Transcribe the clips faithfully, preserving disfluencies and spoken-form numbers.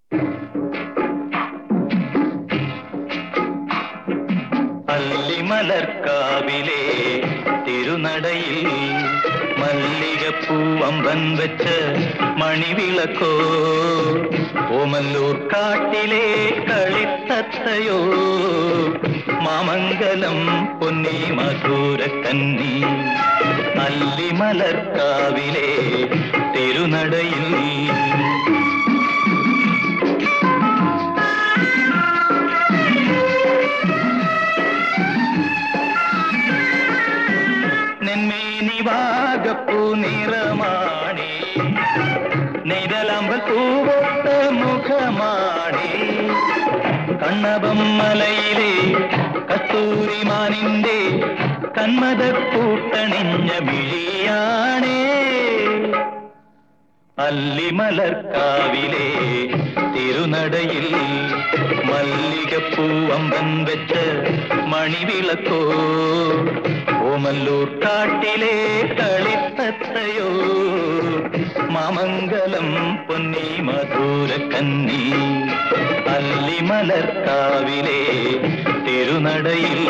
അല്ലിമലർക്കാവിലെ തിരുനടയിൽ മല്ലികപ്പൂവമ്പൻ വെച്ച മണിവിളക്കോ, ഓമല്ലൂർ കാട്ടിലെ കളിത്തത്തയോ, മാമംഗലം പൊന്നി മധുരക്കന്നി. അല്ലിമലർക്കാവിലെ തിരുനടയിൽ നെന്മേനിവാകപ്പൂ നിറമാണി, നെയ്തലമ്പൽ പൂവൊത്ത മുഖമാണി, കണ്ണപം മലയിലെ കസ്തൂരിമാനിന്റെ കന്മദപ്പൂട്ടണിഞ്ഞ മിഴിയാണേ. അല്ലിമലർക്കാവിലെ തിരുനടയിൽ മല്ലികപ്പൂവമ്പൻ വെച്ച മണിവിളക്കോ, ഓമല്ലൂർ കാട്ടിലെ കളിത്തത്തയോ, മാമംഗലം പൊന്നി മധുരക്കന്നി. അല്ലിമലർക്കാവിലെ തിരുനടയിൽ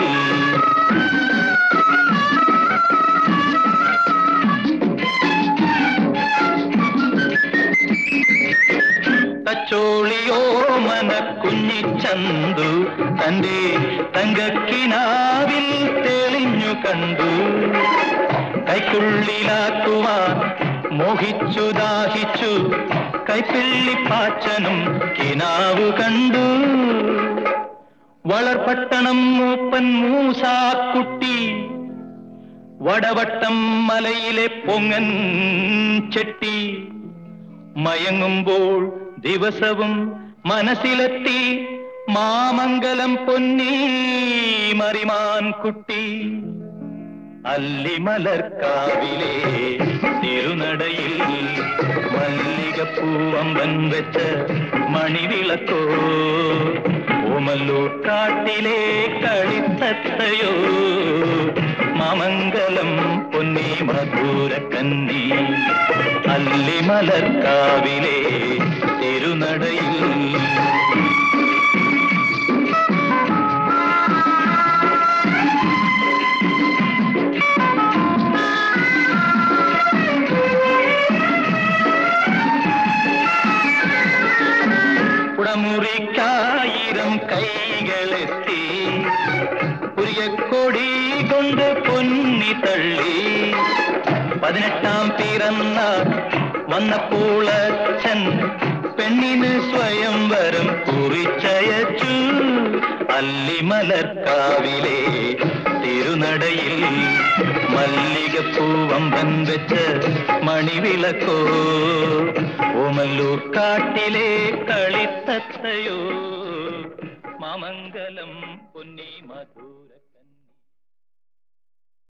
തച്ചോളിയോ മനക്കുഞ്ഞിച്ചന്തു തന്റെ തങ്കക്കിനാവിൽ തെളിഞ്ഞു കണ്ടു. കൈക്കുള്ളിലാക്കുവാൻ മോഹിച്ചു ദാഹിച്ചു, കൈപ്പിള്ളിപ്പാച്ചനും കിനാവു കണ്ടു. വളർപട്ടണം മൂപ്പൻ മൂസാക്കുട്ടി, വടവട്ടം മലയിലെ പൊങ്ങൻ ചെട്ടി, മയങ്ങുമ്പോൾ ദിവസവും മനസ്സിലെത്തി മാമംഗലം പൊന്നി മറിമാൻ കുട്ടി. അല്ലിമലർക്കാവിലെ തിരുനടയിൽ മല്ലികപ്പൂവമ്പൻ വെച്ച മണിവിളക്കോ, ഓമല്ലൂർ കാട്ടിലെ കളിത്തത്തയോ, മാമംഗലം പൊന്നി മധുരക്കന്നി. അല്ലിമലർക്കാവിലെ തിരുനടയിൽ കുടമുറിക്കായിരം കൈകളെത്തി, പുരിയക്കൊടി കൊണ്ട് പൊന്നി തള്ളി. പതിനെട്ടാം പിറന്നാൾ വന്നപ്പോൾ അച്ഛൻ പെണ്ണിന് സ്വയംവരം കുറിച്ചയച്ചു. അല്ലിമലർക്കാവിലെ തിരുനടയിൽ മല്ലികപ്പൂവമ്പൻ വെച്ച മണിവിളക്കോ, ഓമല്ലൂർ കാട്ടിലെ കളിത്തത്തയോ, മാമംഗലം പൊന്നി മധുര